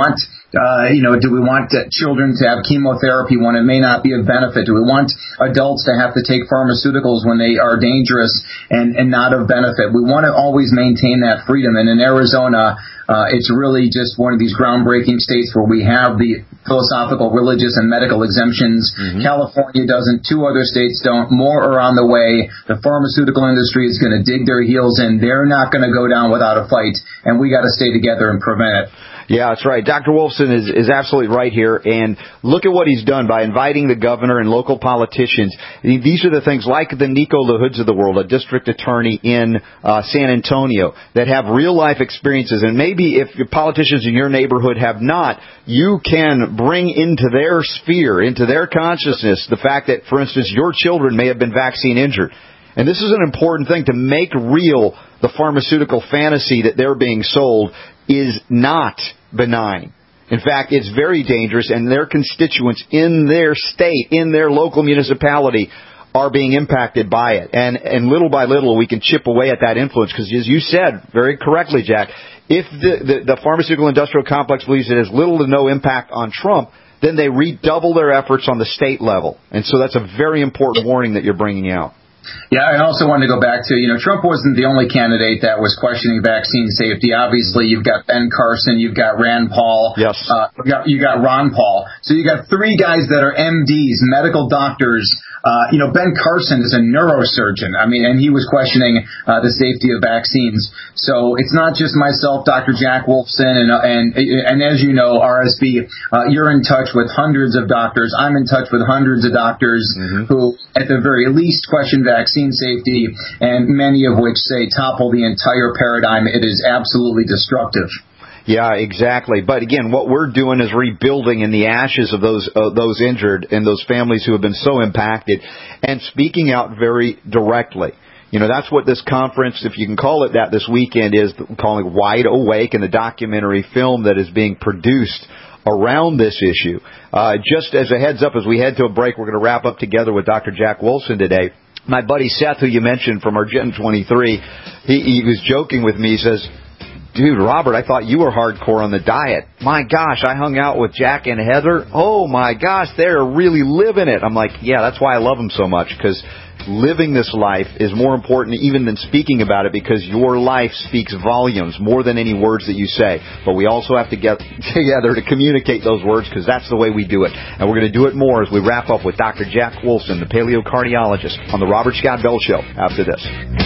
S18: Uh, you know, do we want uh, children to have chemotherapy when it may not be of benefit? Do we want adults to have to take pharmaceuticals when they are dangerous and, and not of benefit? We want to always maintain that freedom. And in Arizona, uh, it's really just one of these groundbreaking states where we have the philosophical, religious, and medical exemptions. Mm-hmm. California doesn't. Two other states don't. More are on the way. The pharmaceutical industry is going to dig their heels in. They're not going to go down without a fight, and we got to stay together and prevent it.
S8: Yeah, that's right. Doctor Wolfson is, is absolutely right here. And look at what he's done by inviting the governor and local politicians. These are the things like the Nico LaHoods of the world, a district attorney in uh, San Antonio, that have real-life experiences. And maybe if your politicians in your neighborhood have not, you can bring into their sphere, into their consciousness, the fact that, for instance, your children may have been vaccine injured. And this is an important thing to make real the pharmaceutical fantasy that they're being sold is not benign. In fact, it's very dangerous, and their constituents in their state, in their local municipality, are being impacted by it. And, and little by little, we can chip away at that influence, because as you said very correctly, Jack, if the, the, the pharmaceutical industrial complex believes it has little to no impact on Trump, then they redouble their efforts on the state level. And so that's a very important warning that you're bringing out.
S18: Yeah, I also wanted to go back to, you know, Trump wasn't the only candidate that was questioning vaccine safety. Obviously, you've got Ben Carson, you've got Rand Paul,
S8: yes,
S18: uh, you got, you got Ron Paul. So you got three guys that are M Ds, medical doctors. Uh, you know, Ben Carson is a neurosurgeon. I mean, and he was questioning uh, the safety of vaccines. So it's not just myself, Doctor Jack Wolfson, and and and as you know, R S B, uh, you're in touch with hundreds of doctors. I'm in touch with hundreds of doctors mm-hmm. who, at the very least, question vaccine safety, and many of which say topple the entire paradigm. It is absolutely destructive.
S8: Yeah, exactly. But again, what we're doing is rebuilding in the ashes of those uh, those injured and those families who have been so impacted, and speaking out very directly. You know, that's what this conference, if you can call it that, this weekend is, calling Wide Awake, and the documentary film that is being produced around this issue. Uh, just as a heads up, as we head to a break, we're going to wrap up together with Doctor Jack Wolfson today. My buddy Seth, who you mentioned from Argent twenty-three, he, he was joking with me. He says, dude, Robert, I thought you were hardcore on the diet. My gosh, I hung out with Jack and Heather. Oh, my gosh, they're really living it. I'm like, yeah, that's why I love them so much, because living this life is more important even than speaking about it, because your life speaks volumes more than any words that you say. But we also have to get together to communicate those words, because that's the way we do it. And we're going to do it more as we wrap up with Doctor Jack Wolfson, the paleocardiologist, on the Robert Scott Bell Show after this.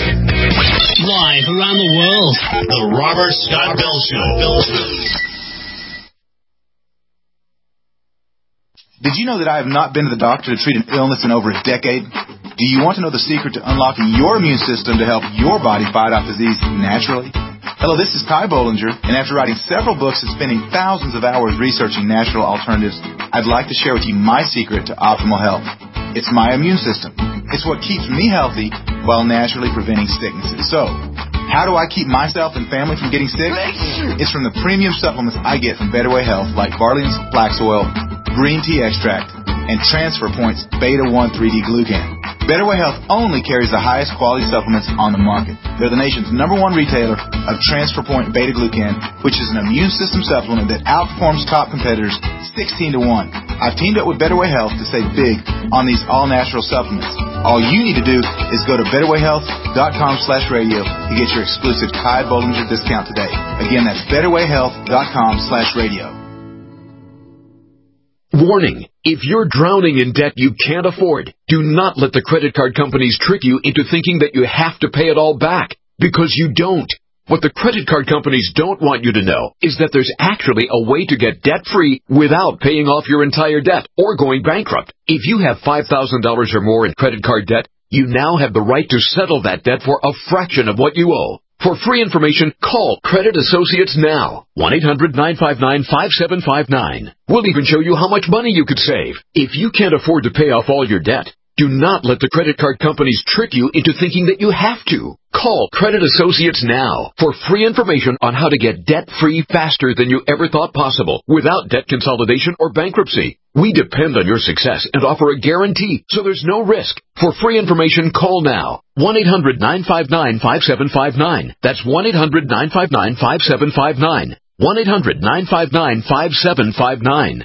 S3: Live around the world, the Robert Scott Bell Show.
S1: Did you know that I have not been to the doctor to treat an illness in over a decade? Do you want to know the secret to unlocking your immune system to help your body fight off disease naturally? Hello, this is Ty Bollinger, and after writing several books and spending thousands of hours researching natural alternatives, I'd like to share with you my secret to optimal health. It's my immune system. It's what keeps me healthy while naturally preventing sicknesses. So, how do I keep myself and family from getting sick? It's from the premium supplements I get from Better Way Health, like Barley's Flax Oil, Green Tea Extract, and Transfer Point's Beta one three D Glucan. Better Way Health only carries the highest quality supplements on the market. They're the nation's number one retailer of Transfer Point Beta Glucan, which is an immune system supplement that outperforms top competitors sixteen to one. I've teamed up with Better Way Health to save big on these all-natural supplements. All you need to do is go to betterwayhealth.com slash radio to get your exclusive Ty Bollinger discount today. Again, that's betterwayhealth.com slash radio.
S2: Warning, if you're drowning in debt you can't afford, do not let the credit card companies trick you into thinking that you have to pay it all back, because you don't. What the credit card companies don't want you to know is that there's actually a way to get debt-free without paying off your entire debt or going bankrupt. If you have five thousand dollars or more in credit card debt, you now have the right to settle that debt for a fraction of what you owe. For free information, call Credit Associates now. one eight hundred nine five nine five seven five nine. We'll even show you how much money you could save. If you can't afford to pay off all your debt, do not let the credit card companies trick you into thinking that you have to. Call Credit Associates now for free information on how to get debt-free faster than you ever thought possible without debt consolidation or bankruptcy. We depend on your success and offer a guarantee, so there's no risk. For free information, call now. one eight hundred nine five nine five seven five nine. That's one eight hundred nine five nine five seven five nine. one eight hundred nine five nine five seven five nine.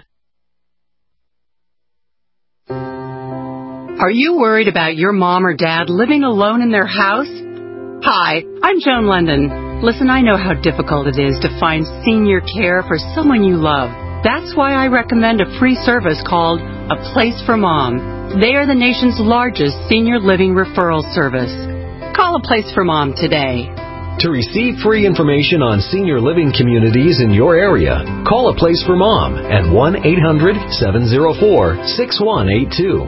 S4: Are you worried about your mom or dad living alone in their house? Hi, I'm Joan London. Listen, I know how difficult it is to find senior care for someone you love. That's why I recommend a free service called A Place for Mom. They are the nation's largest senior living referral service. Call A Place for Mom today.
S5: To receive free information on senior living communities in your area, call A Place for Mom at one eight hundred seven oh four six one eight two.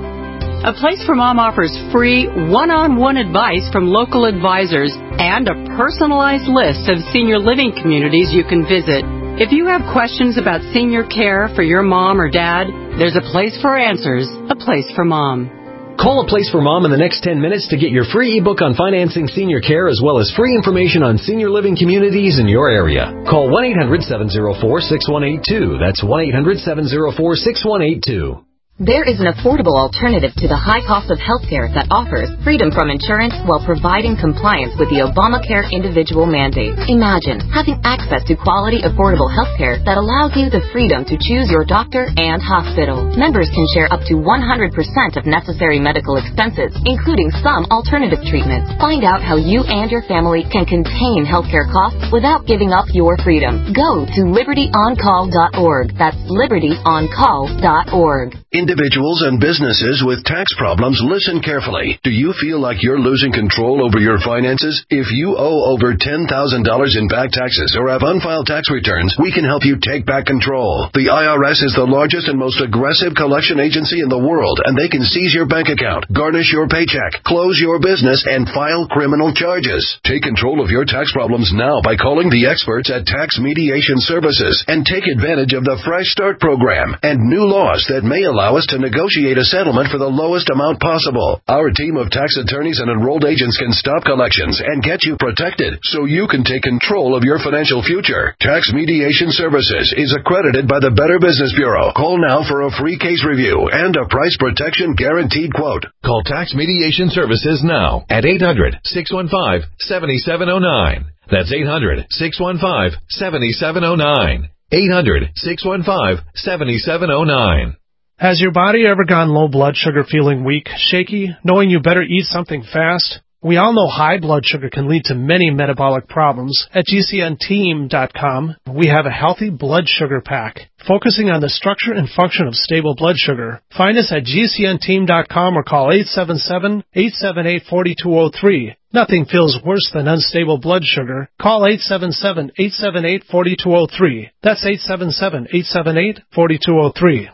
S4: A Place for Mom offers free one-on-one advice from local advisors and a personalized list of senior living communities you can visit. If you have questions about senior care for your mom or dad, there's a place for answers, A Place for Mom.
S5: Call A Place for Mom in the next ten minutes to get your free ebook on financing senior care as well as free information on senior living communities in your area. Call one eight hundred seven oh four six one eight two. That's one eight hundred seven oh four six one eight two.
S6: There is an affordable alternative to the high cost of healthcare that offers freedom from insurance while providing compliance with the Obamacare individual mandate. Imagine having access to quality, affordable healthcare that allows you the freedom to choose your doctor and hospital. Members can share up to one hundred percent of necessary medical expenses, including some alternative treatments. Find out how you and your family can contain healthcare costs without giving up your freedom. Go to liberty on call dot org. That's liberty on call dot org.
S17: Individuals and businesses with tax problems, listen carefully. Do you feel like you're losing control over your finances? If you owe over ten thousand dollars in back taxes or have unfiled tax returns, we can help you take back control. The I R S is the largest and most aggressive collection agency in the world, and they can seize your bank account, garnish your paycheck, close your business, and file criminal charges. Take control of your tax problems now by calling the experts at Tax Mediation Services and take advantage of the Fresh Start program and new laws that may allow us to negotiate a settlement for the lowest amount possible. Our team of tax attorneys and enrolled agents can stop collections and get you protected so you can take control of your financial future. Tax Mediation Services is accredited by the Better Business Bureau. Call now for a free case review and a price protection guaranteed quote.
S7: Call Tax Mediation Services now at eight hundred six one five seven seven zero nine. That's eight hundred six one five seven seven zero nine. eight hundred six one five seven seven zero nine.
S14: Has your body ever gone low blood sugar, feeling weak, shaky, knowing you better eat something fast? We all know high blood sugar can lead to many metabolic problems. At G C N team dot com, we have a healthy blood sugar pack, focusing on the structure and function of stable blood sugar. Find us at G C N team dot com or call eight seven seven, eight seven eight, four two zero three. Nothing feels worse than unstable blood sugar. Call eight seven seven, eight seven eight, four two zero three. That's eight seven seven, eight seven eight, four two zero three.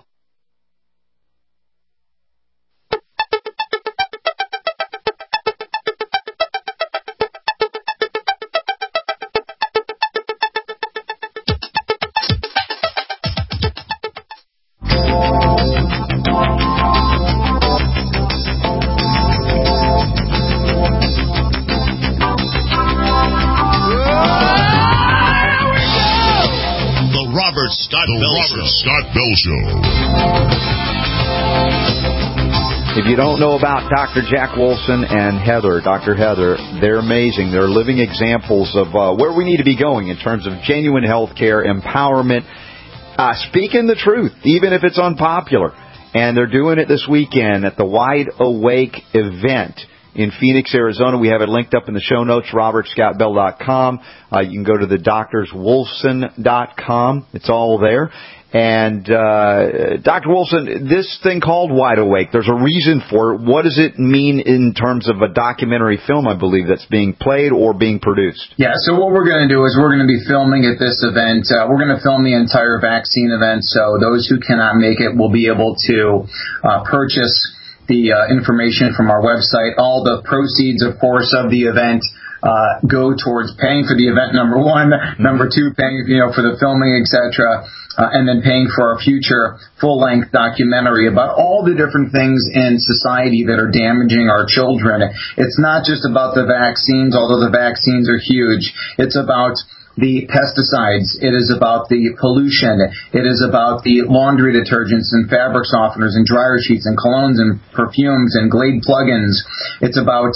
S3: Scott Bell Show. Scott Bell Show.
S8: If you don't know about Doctor Jack Wolfson and Heather, Doctor Heather, they're amazing. They're living examples of uh, where we need to be going in terms of genuine health care, empowerment, uh, speaking the truth, even if it's unpopular. And they're doing it this weekend at the Wide Awake event in Phoenix, Arizona. We have it linked up in the show notes, robert scott bell dot com. Uh, you can go to the doctors wolfson dot com. It's all there. And uh Doctor Wolfson, this thing called Wide Awake, there's a reason for it. What does it mean in terms of a documentary film, I believe, that's being played or being produced?
S18: Yeah, so what we're going to do is we're going to be filming at this event. Uh, we're going to film the entire vaccine event, so those who cannot make it will be able to uh, purchase the uh, information from our website. All the proceeds, of course, of the event uh, go towards paying for the event, number one. Number two, paying, you know, for the filming, et cetera, uh, and then paying for our future full-length documentary about all the different things in society that are damaging our children. It's not just about the vaccines, although the vaccines are huge. It's about the pesticides. It is about the pollution. It is about the laundry detergents and fabric softeners and dryer sheets and colognes and perfumes and Glade plugins. It's about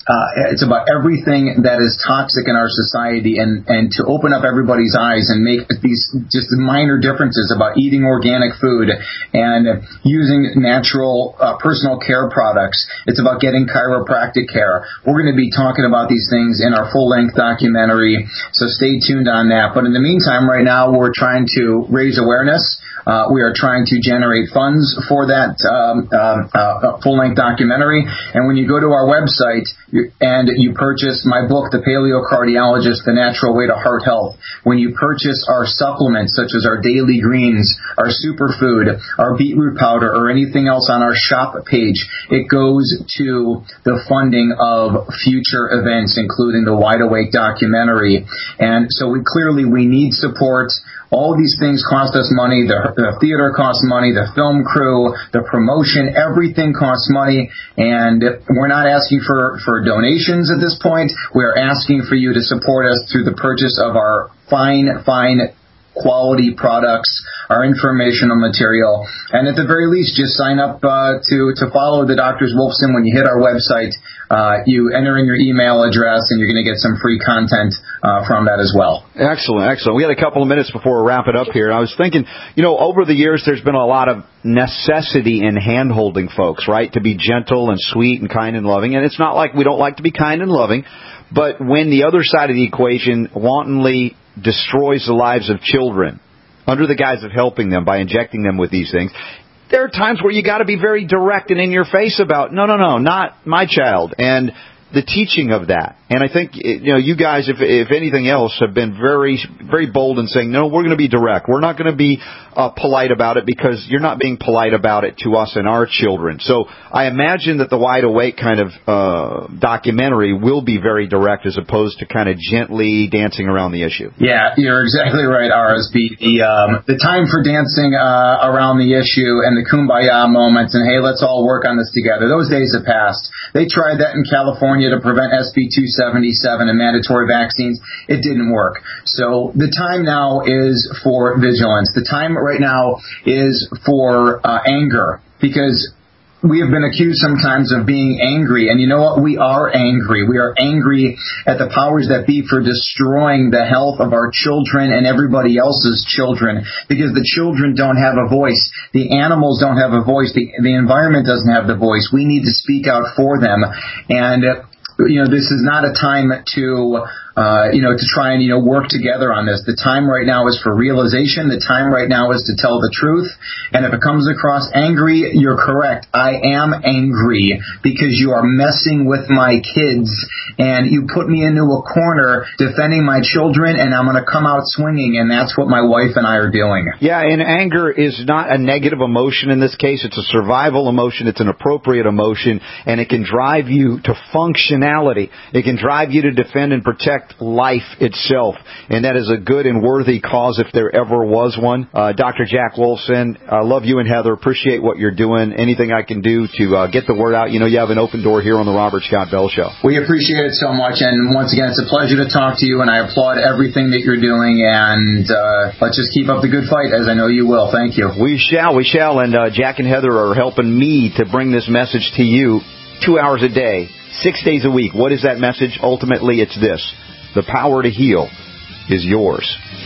S18: uh, it's about everything that is toxic in our society, and, and to open up everybody's eyes and make these just minor differences about eating organic food and using natural uh, personal care products. It's about getting chiropractic care. We're going to be talking about these things in our full-length documentary, so stay tuned on that. But in the meantime, right now, we're trying to raise awareness. Uh, we are trying to generate funds for that um, uh, uh, full-length documentary. And when you go to our website and you purchase my book, The Paleocardiologist, The Natural Way to Heart Health, when you purchase our supplements, such as our daily greens, our superfood, our beetroot powder, or anything else on our shop page, it goes to the funding of future events, including the Wide Awake documentary. And so we clearly, we need support. All of these things cost us money. The, the theater costs money. The film crew, the promotion, everything costs money. And we're not asking for, for donations at this point. We're asking for you to support us through the purchase of our fine, fine quality products, our informational material. And at the very least, just sign up uh, to, to follow the Doctors Wolfson. When you hit our website, uh, you enter in your email address, and you're going to get some free content uh, from that as well.
S8: Excellent, excellent. We got a couple of minutes before we wrap it up here. I was thinking, you know, over the years, there's been a lot of necessity in hand-holding folks, right, to be gentle and sweet and kind and loving. And it's not like we don't like to be kind and loving, but when the other side of the equation wantonly destroys the lives of children under the guise of helping them by injecting them with these things, there are times where you got to be very direct and in your face about, no, no, no, not my child, and the teaching of that. And I think, you know, you guys, if if anything else, have been very, very bold in saying, no, we're going to be direct. We're not going to be uh, polite about it, because you're not being polite about it to us and our children. So I imagine that the Wide Awake kind of uh, documentary will be very direct, as opposed to kind of gently dancing around the issue.
S18: Yeah, you're exactly right, R S B. The, um, the time for dancing uh, around the issue and the kumbaya moments and, hey, let's all work on this together, those days have passed. They tried that in California to prevent S B two seventy-seven and mandatory vaccines. It didn't work. So the time now is for vigilance. The time right now is for uh, anger, because we have been accused sometimes of being angry. And you know what? We are angry. We are angry at the powers that be for destroying the health of our children and everybody else's children, because the children don't have a voice. The animals don't have a voice. The, the environment doesn't have the voice. We need to speak out for them. And, uh, you know, this is not a time to... Uh, you know, to try and, you know, work together on this. The time right now is for realization. The time right now is to tell the truth. And if it comes across angry, you're correct. I am angry because you are messing with my kids, and you put me into a corner defending my children, and I'm going to come out swinging, and that's what my wife and I are doing.
S8: Yeah, and anger is not a negative emotion in this case. It's a survival emotion. It's an appropriate emotion, and it can drive you to functionality. It can drive you to defend and protect life itself, and that is a good and worthy cause if there ever was one. Uh, Doctor Jack Wolfson, I love you and Heather. Appreciate what you're doing. Anything I can do to uh, get the word out? You know, you have an open door here on the Robert Scott Bell Show.
S18: We appreciate it so much, and once again, it's a pleasure to talk to you, and I applaud everything that you're doing, and uh, let's just keep up the good fight, as I know you will. Thank you.
S8: We shall, we shall, and uh, Jack and Heather are helping me to bring this message to you two hours a day, six days a week. What is that message? Ultimately, it's this. The power to heal is yours.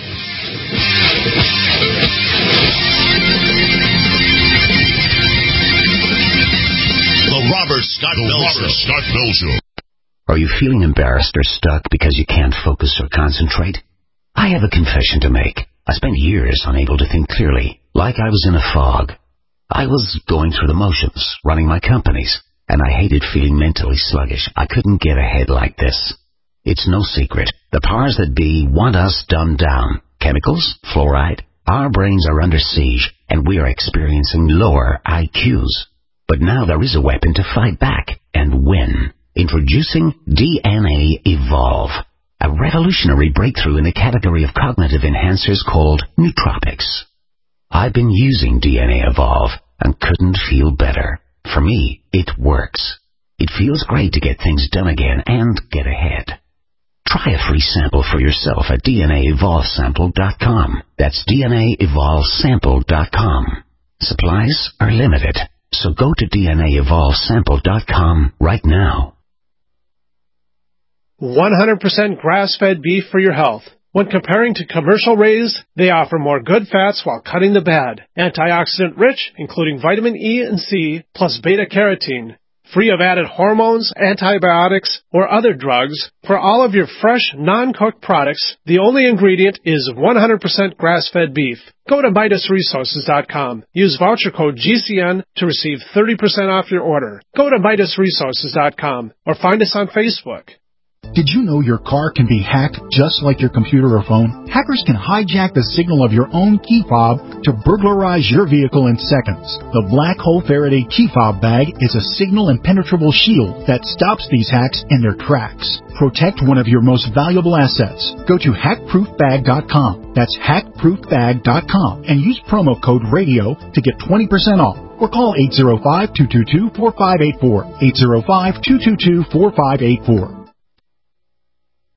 S3: The Robert Scott Bell Show. Scott Bell Show.
S9: Are you feeling embarrassed or stuck because you can't focus or concentrate? I have a confession to make. I spent years unable to think clearly, like I was in a fog. I was going through the motions, running my companies, and I hated feeling mentally sluggish. I couldn't get ahead like this. It's no secret. The powers that be want us dumbed down. Chemicals, fluoride. Our brains are under siege, and we are experiencing lower I Qs. But now there is a weapon to fight back and win. Introducing D N A Evolve, a revolutionary breakthrough in a category of cognitive enhancers called nootropics. I've been using D N A Evolve and couldn't feel better. For me, it works. It feels great to get things done again and get ahead. Try a free sample for yourself at D N A evolve sample dot com. That's D N A evolve sample dot com. Supplies are limited, so go to D N A evolve sample dot com right now.
S14: one hundred percent grass-fed beef for your health. When comparing to commercial raised, they offer more good fats while cutting the bad. Antioxidant rich, including vitamin E and C, plus beta-carotene. Free of added hormones, antibiotics, or other drugs. For all of your fresh, non-cooked products, the only ingredient is one hundred percent grass-fed beef. Go to Midas Resources dot com. Use voucher code G C N to receive thirty percent off your order. Go to Midas Resources dot com or find us on Facebook.
S10: Did you know your car can be hacked just like your computer or phone? Hackers can hijack the signal of your own key fob to burglarize your vehicle in seconds. The Black Hole Faraday key fob bag is a signal impenetrable shield that stops these hacks in their tracks. Protect one of your most valuable assets. Go to hack proof bag dot com. That's hack proof bag dot com and use promo code RADIO to get twenty percent off. Or call eight zero five, two two two, four five eight four. eight zero five, two two two, four five eight four.